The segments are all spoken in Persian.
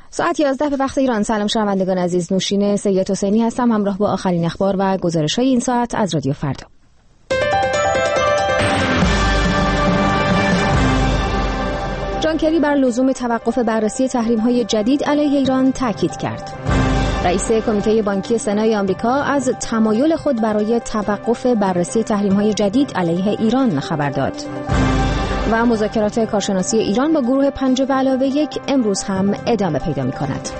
ساعت 11 به وقت ایران. سلام شنوندگان عزیز، نوشین سید حسینی هستم همراه با آخرین اخبار و گزارش‌های این ساعت از رادیو فردا. جان کری بر لزوم توقف بررسی تحریم‌های جدید علیه ایران تاکید کرد. رئیس کمیته بانکی سنای آمریکا از تمایل خود برای توقف بررسی تحریم‌های جدید علیه ایران خبر داد. و مذاکرات کارشناسی ایران با گروه 5+1 امروز هم ادامه پیدا می‌کند.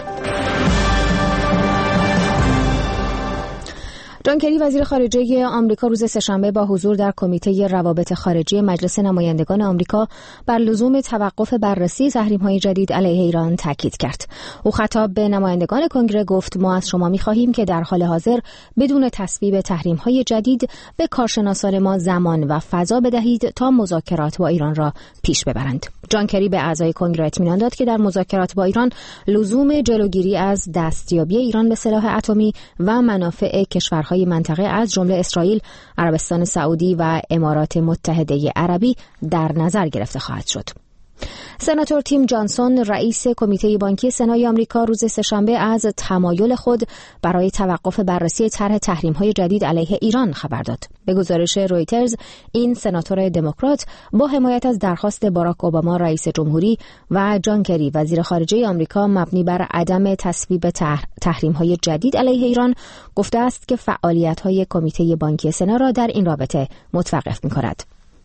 جان کری وزیر خارجه آمریکا روز سه‌شنبه با حضور در کمیته روابط خارجی مجلس نمایندگان آمریکا بر لزوم توقف بررسی تحریم‌های جدید علیه ایران تاکید کرد. او خطاب به نمایندگان کنگره گفت: ما از شما می‌خواهیم که در حال حاضر بدون تصویب تحریم‌های جدید به کارشناسان ما زمان و فضا بدهید تا مذاکرات با ایران را پیش ببرند. جان کری به اعضای کنگره اطمینان داد که در مذاکرات با ایران لزوم جلوگیری از دستیابی ایران به سلاح اتمی و منافع کشورهای منطقه از جمله اسرائیل، عربستان سعودی و امارات متحده عربی در نظر گرفته خواهد شد. سناتور تیم جانسون رئیس کمیته بانکی سنای آمریکا روز سه‌شنبه از تمایل خود برای توقف بررسی طرح تحریم‌های جدید علیه ایران خبر داد. به گزارش رویترز، این سناتور دموکرات با حمایت از درخواست باراک اوباما رئیس جمهوری و جان کری وزیر خارجه آمریکا مبنی بر عدم تصویب تحریم‌های جدید علیه ایران گفته است که فعالیت‌های کمیته بانکی سنا را در این رابطه متوقف می‌کند.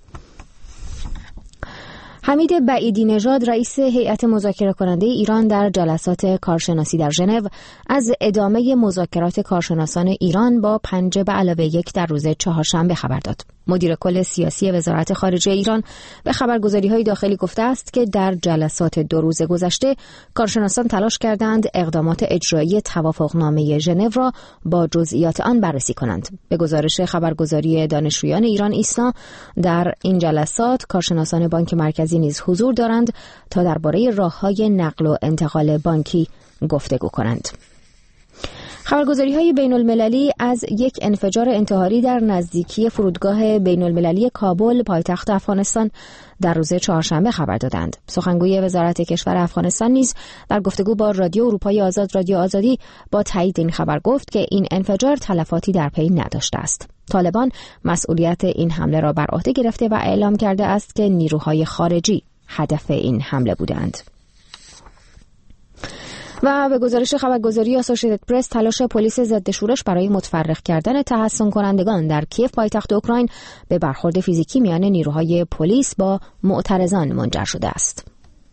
حمید بعیدی نژاد رئیس هیئت مذاکره کننده ایران در جلسات کارشناسی در ژنو از ادامه مذاکرات کارشناسان ایران با 5+1 در روز چهارشنبه خبر داد. مدیر کل سیاسی وزارت خارجه ایران به خبرگزاری‌های داخلی گفته است که در جلسات 2 روز گذشته کارشناسان تلاش کردند اقدامات اجرایی توافقنامه ژنو را با جزئیات آن بررسی کنند. به گزارش خبرگزاری دانشجویان ایران ایسنا، در این جلسات کارشناسان بانک مرکزی نیز حضور دارند تا درباره راه‌های نقل و انتقال بانکی گفتگو کنند. خبرگزاری‌های بین‌المللی از یک انفجار انتحاری در نزدیکی فرودگاه بین‌المللی کابل پایتخت افغانستان در روز چهارشنبه خبر دادند. سخنگوی وزارت کشور افغانستان نیز در گفتگو با رادیو اروپای آزاد رادیو آزادی با تایید این خبر گفت که این انفجار تلفاتی در پی نداشته است. طالبان مسئولیت این حمله را بر عهده گرفته و اعلام کرده است که نیروهای خارجی هدف این حمله بودند. و به گزارش خبرگزاری آسوشیتد پرس، تلاش پلیس ضد شورش برای متفرق کردن تحصن کنندگان در کیف پایتخت اوکراین به برخورد فیزیکی میان نیروهای پلیس با معترضان منجر شده است.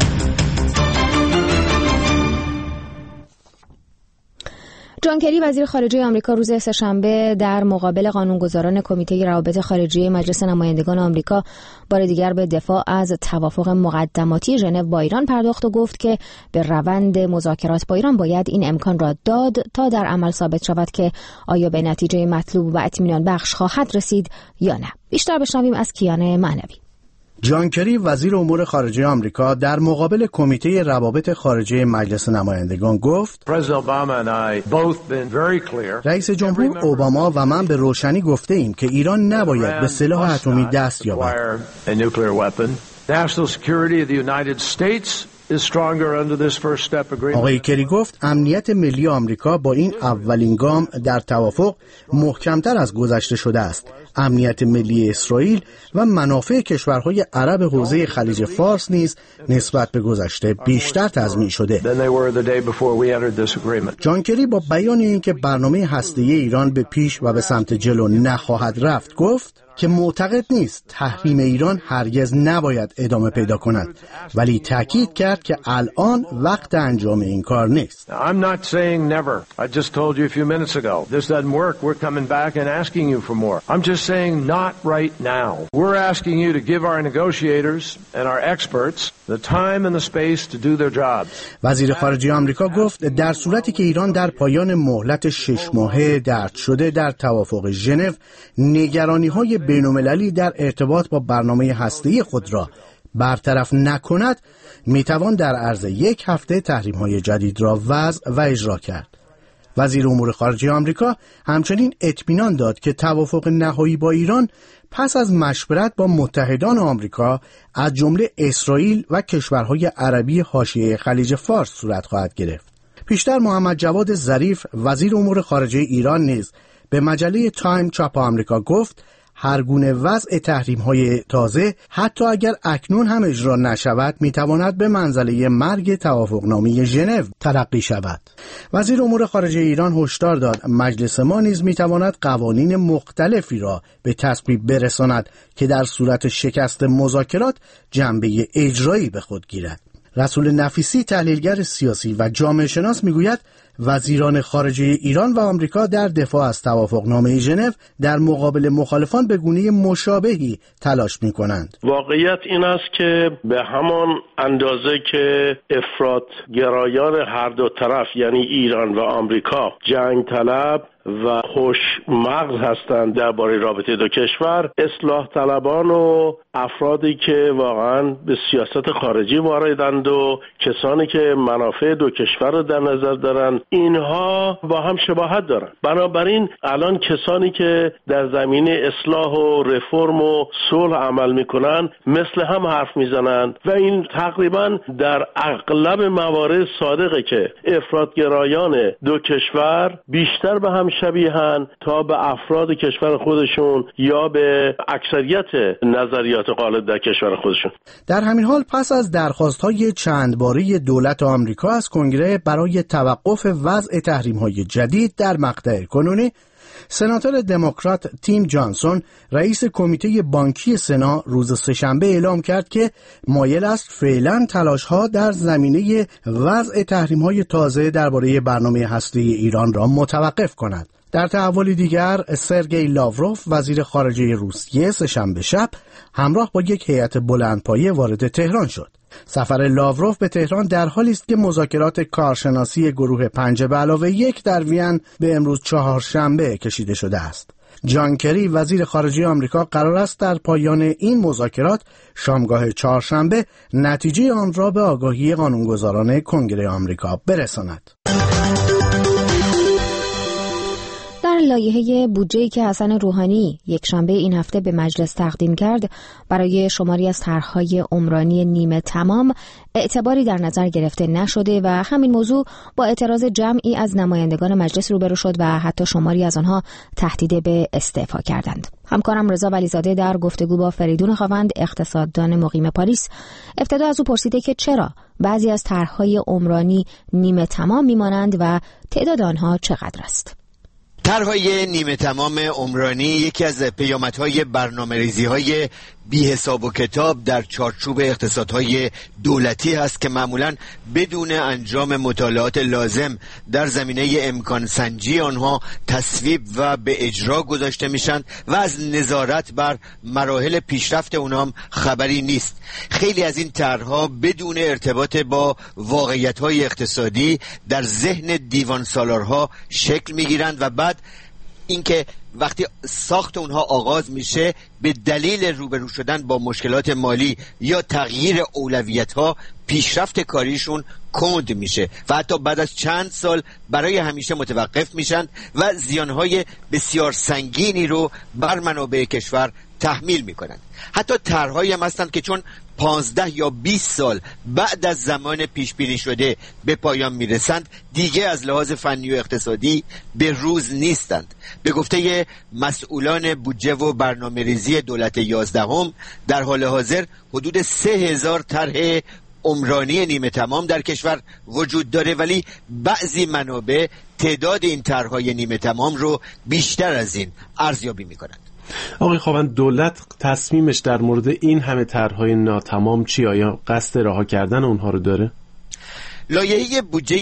جان کری وزیر خارجه آمریکا روز سه‌شنبه در مقابل قانونگذاران کمیته روابط خارجی مجلس نمایندگان آمریکا بار دیگر به دفاع از توافق مقدماتی ژنو با ایران پرداخت و گفت که به روند مذاکرات با ایران باید این امکان را داد تا در عمل ثابت شود که آیا به نتیجه مطلوب و اطمینان بخش خواهد رسید یا نه. بیشتر بشنویم از کیان معنوی. جان کری وزیر امور خارجه آمریکا در مقابل کمیته روابط خارجه مجلس نمایندگان گفت: رئیس جمهور اوباما و من به روشنی گفته ایم که ایران نباید به سلاح اتمی دست یابد. آقای کری گفت امنیت ملی آمریکا با این اولین گام در توافق محکمتر از گذشته شده است. امنیت ملی اسرائیل و منافع کشورهای عرب حوزه خلیج فارس نیز نسبت به گذشته بیشتر تضمین شده. جان کری با بیان اینکه برنامه هسته‌ای ایران به پیش و به سمت جلو نخواهد رفت گفت که معتقد نیست تحریم ایران هرگز نباید ادامه پیدا کند، ولی تاکید کرد که الان وقت انجام این کار نیست. I'm not saying never. I just told you a few minutes ago. This doesn't work. We're coming back and asking you for more. I'm just saying not right now. We're asking you to give our negotiators and our experts the time and the space to do their jobs. وزیر خارجه آمریکا گفت در صورتی که ایران در پایان مهلت 6 ماهه درد شده در توافق ژنو نگرانی‌های بین‌المللی در ارتباط با برنامه هسته‌ای خود را برطرف نکند، میتوان در عرض 1 هفته تحریم‌های جدید را وضع و اجرا کرد. وزیر امور خارجه آمریکا همچنین اطمینان داد که توافق نهایی با ایران پس از مشورت با متحدان آمریکا از جمله اسرائیل و کشورهای عربی حاشیه خلیج فارس صورت خواهد گرفت. پیشتر محمد جواد ظریف وزیر امور خارجه ایران نیز به مجله تایم چاپ آمریکا گفت هر گونه وضع تحریم‌های تازه حتی اگر اکنون هم اجرا نشود میتواند به منزله مرگ توافقنامه ژنو تلقی شود. وزیر امور خارجه ایران هشدار داد مجلس ما نیز میتواند قوانین مختلفی را به تصویب برساند که در صورت شکست مذاکرات جنبه اجرایی به خود گیرد. رسول نفیسی تحلیلگر سیاسی و جامعه شناس میگوید وزیران خارجه ایران و آمریکا در دفاع از توافقنامه ژنو در مقابل مخالفان به گونه مشابهی تلاش می‌کنند. واقعیت این است که به همان اندازه که افراط‌گرایان هر دو طرف یعنی ایران و آمریکا جنگ طلب و خوشمغز هستند درباره رابطه دو کشور، اصلاح طلبان و افرادی که واقعا به سیاست خارجی واردند و کسانی که منافع دو کشور رو در نظر دارند، اینها با هم شباهت دارند. بنابراین الان کسانی که در زمینه اصلاح و رفرم و صلح عمل میکنن مثل هم حرف میزنند و این تقریبا در اغلب موارد صادقه که افراط‌گرایان دو کشور بیشتر به هم شبیهن تا به افراد کشور خودشون یا به اکثریت نظریات غالب در کشور خودشون. در همین حال پس از درخواست‌های چند باره دولت آمریکا از کنگره برای توقف وضع تحریم‌های جدید در مقطع کنونی، سناتور دموکرات تیم جانسون رئیس کمیته بانکی سنا روز سه‌شنبه اعلام کرد که مایل است فعلا تلاش‌ها در زمینه وضع تحریم‌های تازه درباره برنامه هسته‌ای ایران را متوقف کند. در تحولی دیگر سرگئی لاوروف وزیر خارجه روسیه سه‌شنبه شب همراه با یک هیئت بلندپایه وارد تهران شد. سفر لاوروف به تهران در حالی است که مذاکرات کارشناسی گروه 5+1 در وین به امروز چهارشنبه کشیده شده است. جان کری وزیر خارجه آمریکا قرار است در پایان این مذاکرات شامگاه چهارشنبه نتیجه آن را به آگاهی قانونگذاران کنگره آمریکا برساند. در لایحه بودجه‌ای که حسن روحانی یکشنبه این هفته به مجلس تقدیم کرد، برای شماری از طرح‌های عمرانی نیمه تمام اعتباری در نظر گرفته نشده و همین موضوع با اعتراض جمعی از نمایندگان مجلس روبرو شد و حتی شماری از آنها تهدید به استعفا کردند. همکارم رضا ولیزاده در گفتگو با فریدون خاوند اقتصاددان مقیم پاریس ابتدا از او پرسیده که چرا بعضی از طرح‌های عمرانی نیمه تمام می‌مانند و تعداد آنها چقدر است. طرح‌های نیمه تمام عمرانی یکی از پیامدهای برنامه‌ریزی‌های بی حساب و کتاب در چارچوب اقتصادهای دولتی هست که معمولاً بدون انجام مطالعات لازم در زمینه امکان سنجی آنها تصویب و به اجرا گذاشته میشن و از نظارت بر مراحل پیشرفت اونها هم خبری نیست. خیلی از این طرح‌ها بدون ارتباط با واقعیت‌های اقتصادی در ذهن دیوان سالارها شکل میگیرند و بعد اینکه وقتی ساخت اونها آغاز میشه به دلیل روبرو شدن با مشکلات مالی یا تغییر اولویت‌ها پیشرفت کاریشون کند میشه و حتی بعد از چند سال برای همیشه متوقف میشن و زیانهای بسیار سنگینی رو بر منابع کشور تحمیل میکنن. حتی طرح‌هایی هم هستند که چون 15 یا 20 سال بعد از زمان پیش بینی شده به پایان میرسند دیگه از لحاظ فنی و اقتصادی به روز نیستند. به گفته مسئولان بودجه و برنامه‌ریزی دولت 11 در حال حاضر حدود 3000 طرح عمرانی نیمه تمام در کشور وجود داره، ولی بعضی منابع تعداد این طرح‌های نیمه تمام رو بیشتر از این ارزیابی می‌کنند. آقای خاوند، دولت تصمیمش در مورد این همه طرح‌های ناتمام چی؟ آیا قصد رها کردن اونها رو داره؟ لایحه بودجه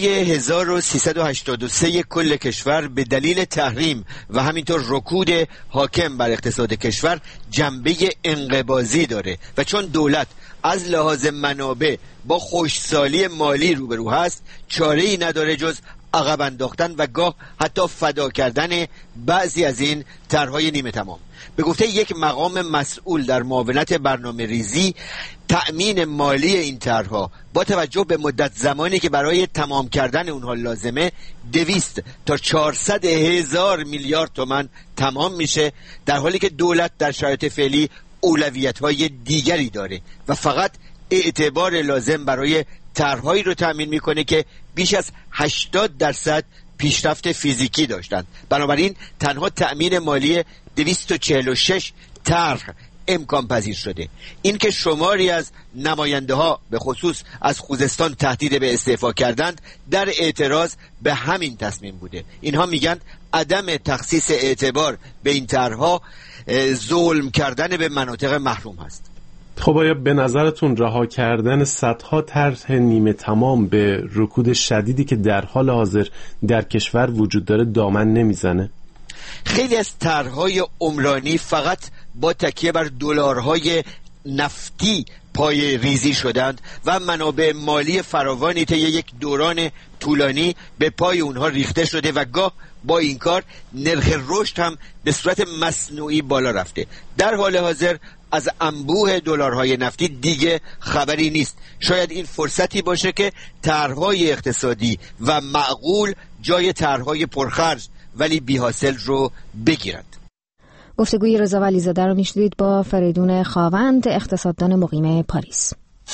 1383 کل کشور به دلیل تحریم و همینطور رکود حاکم بر اقتصاد کشور جنبه انقباضی داره و چون دولت از لحاظ منابع با خشکسالی مالی روبرو هست چاره‌ای نداره جز عقب انداختن و گاه حتی فدا کردن بعضی از این طرح‌های نیمه تمام. به گفته یک مقام مسئول در معاونت برنامه ریزی، تأمین مالی این طرح‌ها با توجه به مدت زمانی که برای تمام کردن اونها لازمه 200 تا 400 هزار میلیارد تومان تمام میشه، در حالی که دولت در شرایط فعلی اولویت‌های دیگری داره و فقط اعتبار لازم برای طرح‌هایی رو تأمین میکنه که بیش از 80% پیشرفت فیزیکی داشتند. بنابراین تنها تأمین مالی 246 طرح امکان پذیر شده. این که شماری از نماینده ها به خصوص از خوزستان تهدید به استعفا کردند در اعتراض به همین تصمیم بوده. اینها میگن عدم تخصیص اعتبار به این طرح‌ها ظلم کردن به مناطق محروم هست. خب آیا به نظرتون رها کردن صدها طرح نیمه تمام به رکود شدیدی که در حال حاضر در کشور وجود داره دامن نمیزنه؟ خیلی از طرح‌های عمرانی فقط با تکیه بر دلارهای نفتی پای ریزی شدند و منابع مالی فراوانی طی یک دوران طولانی به پای اونها ریخته شده و گاه با این کار نرخ رشد هم به صورت مصنوعی بالا رفته. در حال حاضر از انبوه دلارهای نفتی دیگه خبری نیست. شاید این فرصتی باشه که طرح‌های اقتصادی و معقول جای طرح‌های پرخرج ولی بی‌حاصل رو بگیرند. گفتگوی رضا ولیزاده رو میشنوید با فریدون خاوند، اقتصاددان مقیم پاریس.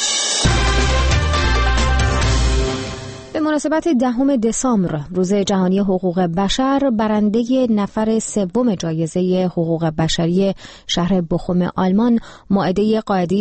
به مناسبت 10 دسامبر روز جهانی حقوق بشر، برنده نفر سوم جایزه حقوق بشری شهر بخوم آلمان مائده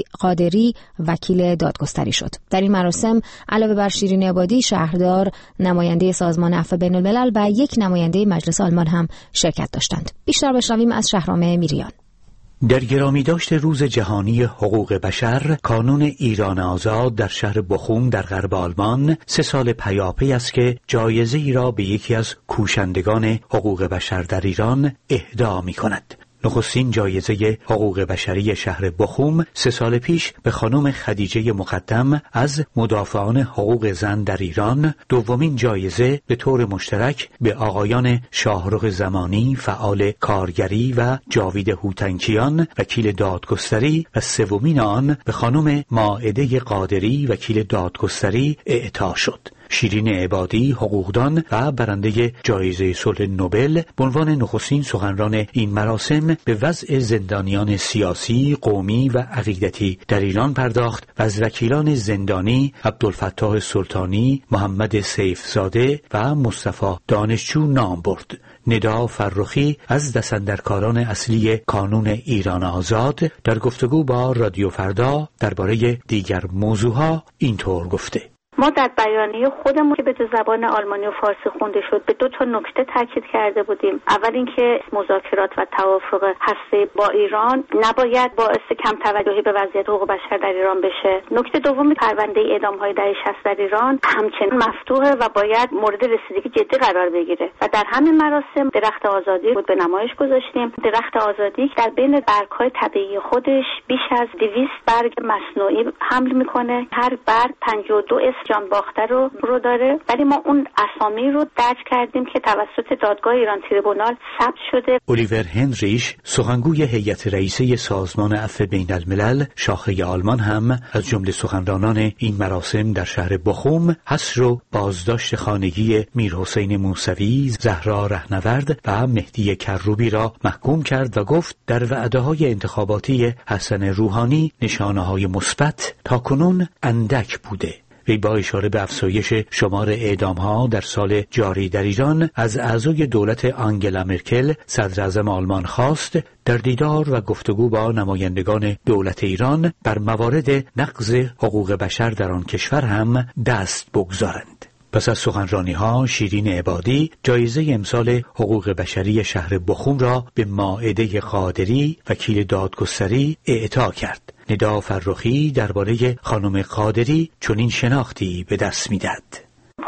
قادری وکیل دادگستری شد. در این مراسم علاوه بر شیرین عبادی شهردار، نماینده سازمان عفو بین الملل و یک نماینده مجلس آلمان هم شرکت داشتند. بیشتر بشنویم از شهرام میریان. در گرامی داشت روز جهانی حقوق بشر، کانون ایران آزاد در شهر بخوم در غرب آلمان 3 سال پیاپی است که جایزه ای را به یکی از کوشندگان حقوق بشر در ایران اهدا می کند. نخستین جایزه حقوق بشری شهر بخوم 3 سال پیش به خانم خدیجه مقدم از مدافعان حقوق زن در ایران، دومین جایزه به طور مشترک به آقایان شاهرخ زمانی فعال کارگری و جاوید هوتنکیان وکیل دادگستری و سومین آن به خانم مائده قادری وکیل دادگستری اعطا شد. شیرین عبادی حقوقدان و برنده جایزه صلح نوبل به عنوان نخستین سخنران این مراسم به وضع زندانیان سیاسی، قومی و عقیدتی در ایران پرداخت و از وکیلان زندانی عبدالفتاح سلطانی، محمد سیفزاده و مصطفی دانشجو نام برد. ندا فرخی از دستاندرکاران اصلی کانون ایران آزاد در گفتگو با رادیو فردا درباره دیگر موضوعها اینطور گفته: ما در بیانیه خودمون که به زبان آلمانی و فارسی خونده شد به 2 نکته تاکید کرده بودیم. اول اینکه مذاکرات و توافق هسته‌ای با ایران نباید باعث کم توجهی به وضعیت حقوق بشر در ایران بشه. نکته دوم، پرونده اعدام‌های دهه 60 در ایران همچنین مفتوحه و باید مورد رسیدگی جدی قرار بگیره. و در همین مراسم درخت آزادی بود به نمایش گذاشتیم. درخت آزادی در بین برگ‌های طبیعی خودش بیش از 200 برگ مصنوعی حمل میکنه. هر برگ 52 جان باخته رو داره، ولی ما اون اسامی رو درج کردیم که توسط دادگاه ایران تریبونال ثبت شده. الیور هنریش، سخنگوی هیئت رئیسه سازمان عفو بین الملل شاخه آلمان، هم از جمله سخنرانان این مراسم در شهر بخوم حصر و بازداشت خانگی میرحسین موسوی، زهرا رهنورد و مهدی کروبی را محکوم کرد و گفت در وعده‌های انتخاباتی حسن روحانی نشانه‌های مثبت تاکنون اندک بوده. وی با اشاره به افزایش شمار اعدام‌ها در سال جاری در ایران از اعضای دولت آنگلا مرکل صدراعظم آلمان خواست در دیدار و گفتگو با نمایندگان دولت ایران بر موارد نقض حقوق بشر در آن کشور هم دست بگذارند. پس از سخنرانی‌ها، شیرین عبادی جایزه امسال حقوق بشری شهر بخوم را به مائده قادری وکیل دادگستری اعطا کرد. ندا فرخی درباره خانم قادری چنین شناختی به دست می‌دهد: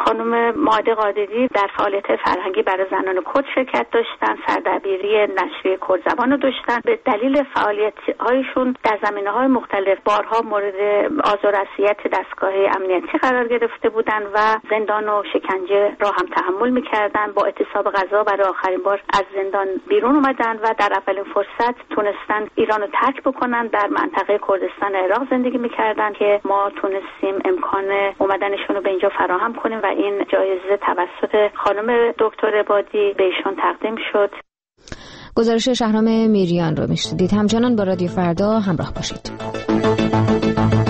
خانم ماده قادری در فعالیت فرهنگی برای زنان کرد شرکت داشتن، سردبیری نشریه کردزبان رو داشتن. به دلیل فعالیت‌هایشون در زمینه‌های مختلف بارها مورد آزار و اذیت دستگاه امنیتی قرار گرفته بودن و زندان و شکنجه را هم تحمل می‌کردن. با اعتصاب غذا برای آخرین بار از زندان بیرون اومدن و در اولین فرصت تونستن ایران رو ترک بکنن. در منطقه کردستان عراق زندگی می‌کردن که ما تونستیم امکان اومدنشون رو به اینجا فراهم کنیم و این جایزه توسط خانم دکتر عبادی به ایشون تقدیم شد. گزارش شهرام میریان رو میشنیدید. همچنان با رادیو فردا همراه باشید.